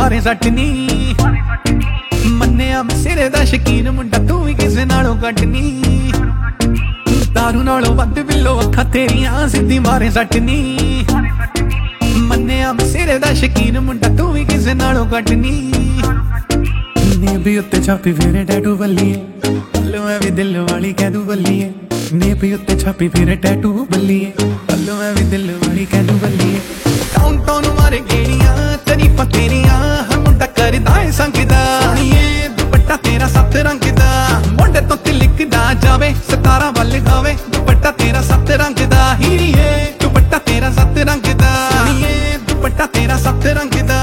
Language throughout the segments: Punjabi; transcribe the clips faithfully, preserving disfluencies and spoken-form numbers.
ਮਾਰੇ ਸੱਟ ਨੀ ਮੰਨਿਆ ਮੈਂ ਸਿਰੇ ਦਾ ਸ਼ਕੀਨ ਮੁੰਡਾ ਤੂੰ ਵੀ ਕਿਸੇ ਨਾਲੋਂ ਘੱਟ ਨੀ ਦਾਰੂ ਨਾਲੋਂ ਵੱਧ ਬਿੱਲੋ ਅੱਖਾਂ ਤੇਰੀਆਂ ਸਿੱਧੀ ਮਾਰੇ ਸੱਟ ਨੀ ਮੰਨਿਆ ਮੈਂ ਸਿਰੇ ਦਾ ਸ਼ਕੀਨ ਮੁੰਡਾ ਤੂੰ ਵੀ ਕਿਸੇ ਨਾਲੋਂ ਘੱਟ ਨੀ ਨੀ ਵੀ ਉੱਤੇ ਛਾਪੀ ਫੇਰੇ ਟੈਟੂ ਬੱਲੀਏ ਹਲੋ ਐ ਵੀ ਦਿਲ ਵਾਲੀ ਕਹਿ ਦੂ ਬੱਲੀਏ ਨੀ ਵੀ ਉੱਤੇ ਛਾਪੀ ਫੇਰੇ ਟੈਟੂ ਬੱਲੀਏ ਹਲੋ ਐ ਵੀ ਦਿਲ ਵਾਲੀ ਕਹਿ ਦੂ ਬੱਲੀਏ ਟਾਊਨ ਟਾਊਨ ਮਾਰੇ ਗੇੜੀਆਂ ਤਰੀਫਾਂ ਤੇਰੀਆਂ ਹਰ ਮੁੰਡਾ ਕਰਦਾ ਏ ਸੰਗਦਾ ਸੋਹਣੀਏ ਦੁਪੱਟਾ ਤੇਰਾ ਸੱਤ ਰੰਗ ਦਾ ਮੁੰਡੇ ਤੋਂ ਤਿਲਕਦਾ ਜਾਵੇ ਸਤਾਰਾਂ ਵੱਲ ਗਾਵੇ ਦੁਪੱਟਾ ਤੇਰਾ ਸੱਤ ਰੰਗ ਦਾ ਹੀਰੀਏ ਦੁਪੱਟਾ ਤੇਰਾ ਸੱਤ ਰੰਗ ਦਾ ਸੋਹਣੀਏ ਦੁਪੱਟਾ ਤੇਰਾ ਸੱਤ ਰੰਗ ਦਾ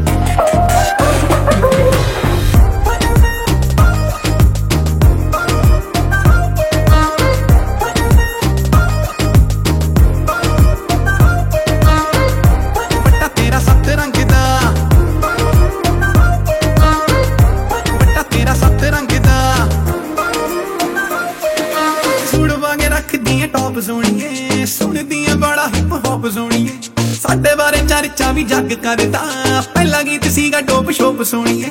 ਟੌਪ ਸੋਣੀਏ ਸੁਣਦੀਆਂ ਬੜਾ ਹਿਪ ਹੌਪ ਸੋਣੀਏ ਸਾਡੇ ਬਾਰੇ ਚਰਚਾ ਵੀ ਜੱਗ ਕਰਦਾ ਪਹਿਲਾ ਗੀਤ ਸੀਗਾ ਡੋਪ ਸ਼ੋਪ ਸੋਣੀਏ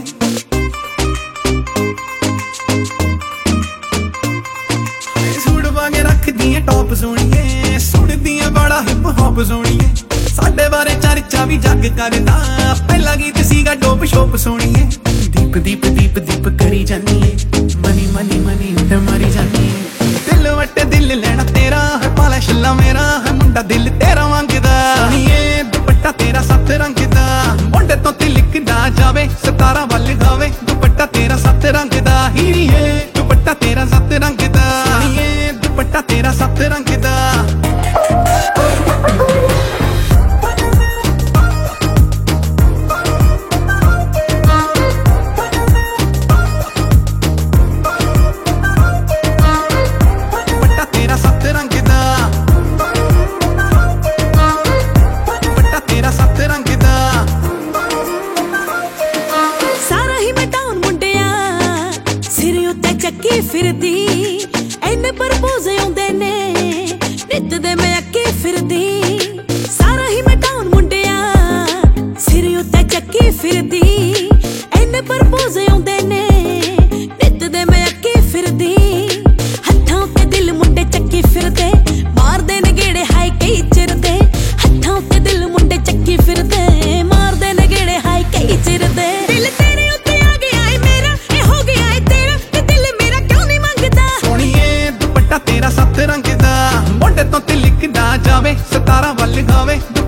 ਸੂੜ ਵਾਂਗੇ ਰੱਖਦੀਆਂ ਟੌਪ ਸੋਣੀਏ ਸੁਣਦੀਆਂ ਬੜਾ ਹਿਪ ਹੌਪ ਸੋਣੀਏ ਸਾਡੇ ਬਾਰੇ ਚਰਚਾ ਵੀ ਜੱਗ ਕਰਦਾ ਪਹਿਲਾ ਗੀਤ ਸੀਗਾ ਡੋਪ ਸ਼ੋਪ ਸੋਣੀਏ ਦੀਪ ਦੀਪ ਦੀਪ ਦੀਪ ਕਰੀ ਜਾਨੀਏ ਮਨੀ ਮਨੀ ਮਨੀ ਤੇ ਮਰੀ ਜਾਨੀਏ ਦਿਲ ਵਟੇ ਦਿਲ ਲੈਣਾ ਤੇਰਾ ਹੈ ਪਾਲਾ ਛੱਲਾ ਮੇਰਾ ਹੈ ਮੁੰਡਾ ਦਿਲ ਤੇਰਾ ਮੰਗਦਾ ਸੋਹਣੀਏ ਦੁਪੱਟਾ ਤੇਰਾ ਸੱਤ ਰੰਗ ਦਾ ਮੁੰਡੇ ਤੋਂ ਤਿਲਕਦਾ ਜਾਵੇ ਸਤਾਰਾਂ ਵੱਲ ਗਾਵੇ ਦੁਪੱਟਾ ਤੇਰਾ ਸੱਤ ਰੰਗ ਦਾ ਹੀਰੀਏ ਦੁਪੱਟਾ ਤੇਰਾ ਸੱਤ ਰੰਗ ਦਾ ਸੋਹਣੀਏ ਦੁਪੱਟਾ ਤੇਰਾ ਸੱਤ ਰੰਗ ਦਾ ਚੱਕੀ ਫਿਰਦੀ ਐਨੇ ਪਰਪੋਜ਼ ਆਉਂਦੇ ਨੇ ਨਿੱਤ ਦੇ ਮੈਂ ਅੱਕੀ ਫਿਰਦੀ ਸਾਰਾ ਹੀ ਮੈਂ ਟਾਊਨ ਮੁੰਡਿਆ ਸਿਰ ਉੱਤੇ ਚੱਕੀ ਫਿਰਦੀ ਐਨੇ ਪਰਪੋਜ਼ ਆਉਂਦੇ ਨੇ ਨਿੱਤ ਦੇ ਮੈਂ ਅੱਕੀ ਫਿਰਦੀ ਹੱਥਾਂ ਉੱਤੇ ਦਿਲ ਮੁੰਡੇ ਚੱਕੀ ਫਿਰਦੇ ਮਾਰਦੇ ਨੇ ਗੇੜੇ ਹਾਈ ਕਈ ਚਿਰਦੇ ਹੱਥਾਂ ਉੱਤੇ ਦਿਲ ਮੁੰਡੇ ਚੱਕੀ ਫਿਰਦੇ ਮਾਰਦੇ ਨੇ ਗੇੜੇ ਹਾਈ ਕਈ ਚਿਰਦੇ ਦਿਲ ਤੇਰੇ ਉੱਤੇ ਆ ਗਿਆ ਏ ਮੇਰਾ ਇਹ ਹੋ ਗਿਆ ਏ ਤੇਰਾ ਤੇਰਾ ਸੱਤ ਰੰਗ ਦਾ ਮੁੰਡੇ ਤੋਂ ਤਿਲਕਦਾ ਜਾਵੇ ਸਤਾਰਾਂ ਵੱਲ ਗਾਵੇ